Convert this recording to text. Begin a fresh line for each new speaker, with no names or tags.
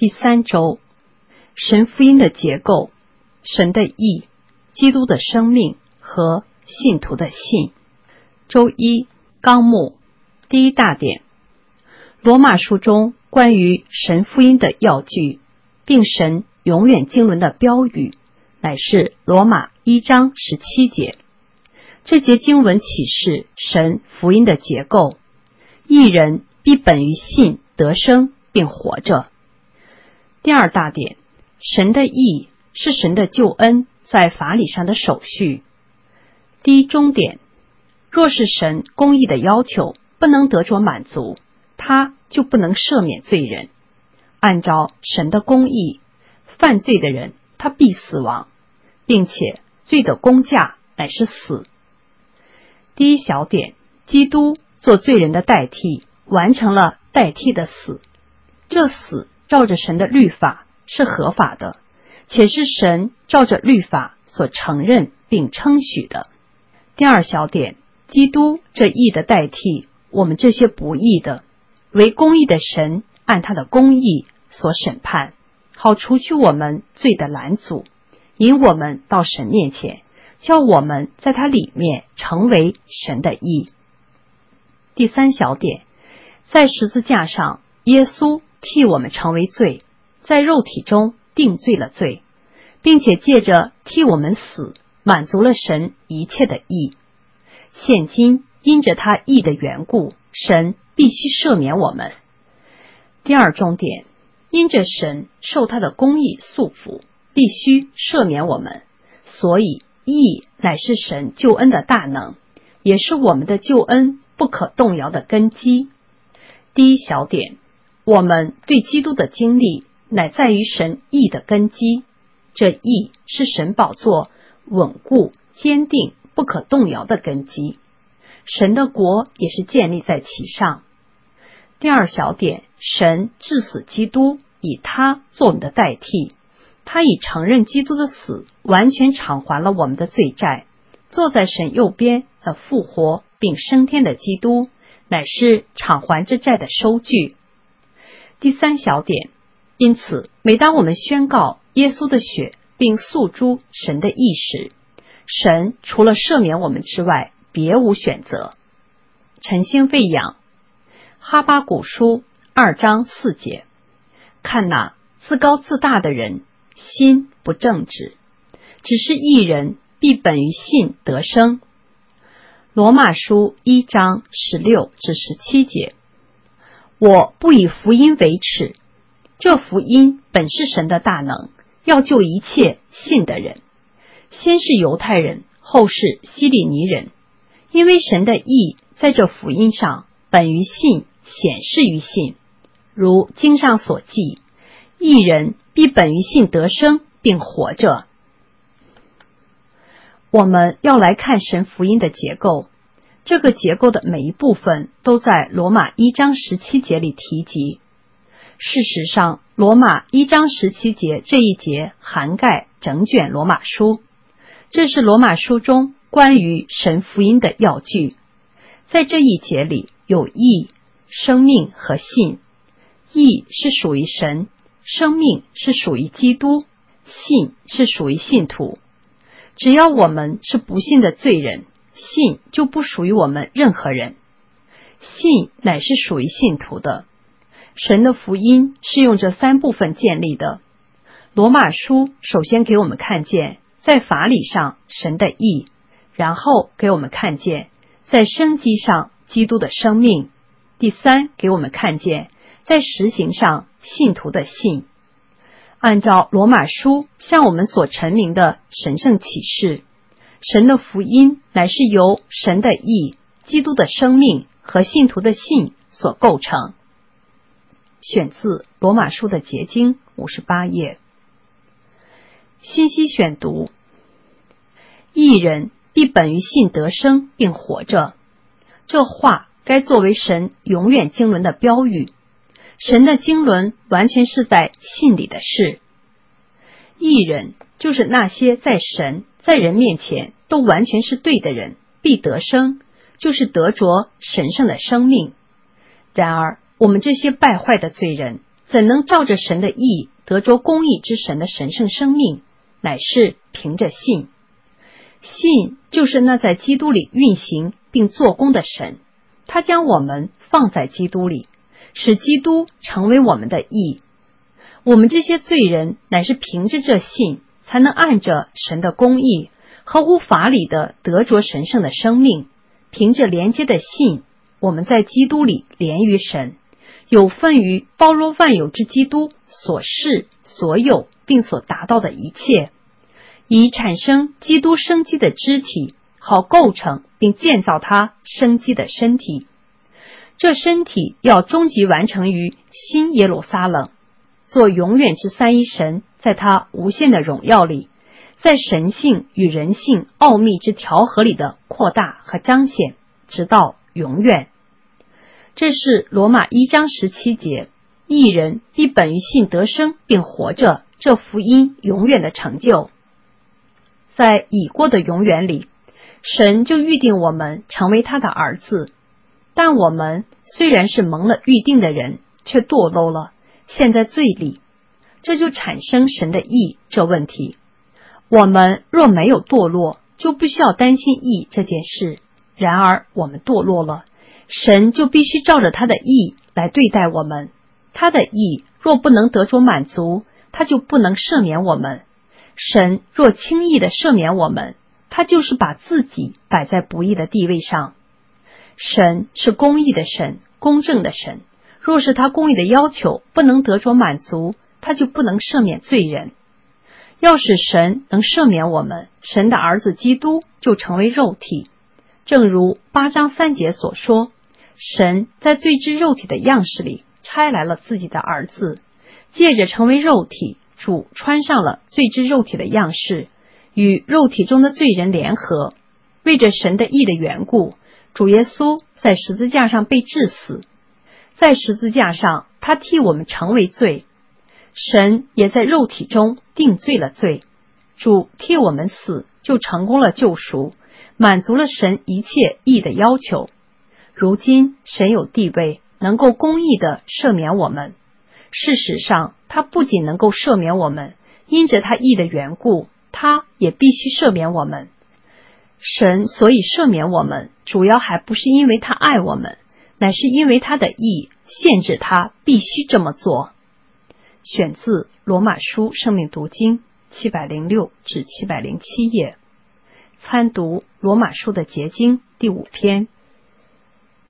第3周，神福音的结构、神的义、基督的生命和信徒的信。周一，纲目。第一大点，罗马书中关于神福音的要句，并神永远经纶的标语，乃是罗马1章17节。这节经文启示神福音的结构，义人必本于信得生并活着。第二大点，神的义是神的救恩在法理上的手续。第一中点，若是神公义的要求不能得着满足，他就不能赦免罪人。按照神的公义，犯罪的人他必死亡，并且罪的工价乃是死。第一小点，基督做罪人的代替，完成了代替的死。这死照着神的律法是合法的，且是神照着律法所承认并称许的。第二小点，基督这义的代替我们这些不义的，为公义的神按他的公义所审判，好除去我们罪的拦阻，引我们到神面前，叫我们在他里面成为神的义。第三小点，在十字架上，耶稣替我们成为罪，在肉体中定罪了罪，并且借着替我们死，满足了神一切的义。现今因着他义的缘故，神必须赦免我们。第二重点，因着神受他的公义束缚，必须赦免我们，所以义乃是神救恩的大能，也是我们的救恩不可动摇的根基。第一小点，我们对基督的经历乃在于神义的根基，这义是神宝座稳固坚定不可动摇的根基，神的国也是建立在其上。第二小点，神治死基督，以他做我们的代替，他以承认基督的死完全偿还了我们的罪债。坐在神右边的复活并升天的基督，乃是偿还这债的收据。第三小点，因此每当我们宣告耶稣的血并诉诸神的义时，神除了赦免我们之外别无选择。晨星喂养，哈巴谷书2章4节，看哪，自高自大的人心不正直，只是义人必本于信得生。罗马书1章16至17节，我不以福音为耻，这福音本是神的大能，要救一切信的人，先是犹太人，后是希利尼人，因为神的义在这福音上本于信，显示于信。如经上所记，义人必本于信得生并活着。我们要来看神福音的结构，这个结构的每一部分都在罗马1章17节里提及。事实上，罗马1章17节这一节涵盖整卷罗马书，这是罗马书中关于神福音的要句。在这一节里有义、生命和信。义是属于神，生命是属于基督，信是属于信徒。只要我们是不信的罪人，信就不属于我们任何人。信乃是属于信徒的。神的福音是用这3部分建立的。罗马书首先给我们看见在法理上神的义，然后给我们看见在生机上基督的生命，第3给我们看见在实行上信徒的信。按照罗马书向我们所陈明的神圣启示，神的福音乃是由神的义、基督的生命和信徒的信所构成。选自罗马书的结经58页。信息选读，义人必本于信得生并活着，这话该作为神永远经纶的标语。神的经纶完全是在信里的事。义人就是那些在神在人面前都完全是对的人，必得生，就是得着神圣的生命。然而我们这些败坏的罪人怎能照着神的意得着公义之神的神圣生命？乃是凭着信。信就是那在基督里运行并做工的神，他将我们放在基督里，使基督成为我们的义。我们这些罪人乃是凭着这信，才能按着神的公义合乎法理的得着神圣的生命。凭着连接的信，我们在基督里连于神，有份于包罗万有之基督所是所有并所达到的一切，以产生基督生机的肢体，好构成并建造他生机的身体。这身体要终极完成于新耶路撒冷，做永远之三一神在他无限的荣耀里，在神性与人性奥秘之调和里的扩大和彰显，直到永远。这是罗马1章17节，义人必本于信得生并活着，这福音永远的成就。在已过的永远里，神就预定我们成为他的儿子，但我们虽然是蒙了预定的人，却堕落了，陷在罪里，这就产生神的义这问题。我们若没有堕落，就不需要担心义这件事，然而我们堕落了，神就必须照着他的义来对待我们。他的义若不能得着满足，他就不能赦免我们。神若轻易的赦免我们，他就是把自己摆在不义的地位上。神是公义的神，公正的神，若是他公义的要求不能得着满足，他就不能赦免罪人。要使神能赦免我们，神的儿子基督就成为肉体。正如8章3节所说，神在罪之肉体的样式里差来了自己的儿子，借着成为肉体，主穿上了罪之肉体的样式，与肉体中的罪人联合。为着神的义的缘故，主耶稣在十字架上被治死，在十字架上他替我们成为罪，神也在肉体中定罪了罪。主替我们死，就成功了救赎，满足了神一切义的要求。如今神有地位，能够公义地赦免我们。事实上，他不仅能够赦免我们，因着他义的缘故，他也必须赦免我们。神所以赦免我们，主要还不是因为他爱我们，乃是因为他的义限制他必须这么做。选自罗马书生命读经706至707页，参读罗马书的结经第5篇。